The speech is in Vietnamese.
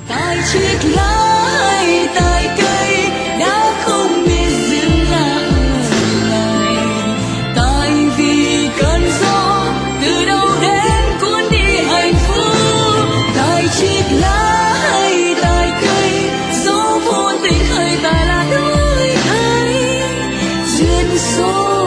tại chiếc lá hay tại cây đã không biết dừng lại, tại vì cơn gió từ đâu đến cuốn đi hạnh phúc. Tại chiếc lá hay tại cây, gió vô tình hay tại là đổi thay duyên số.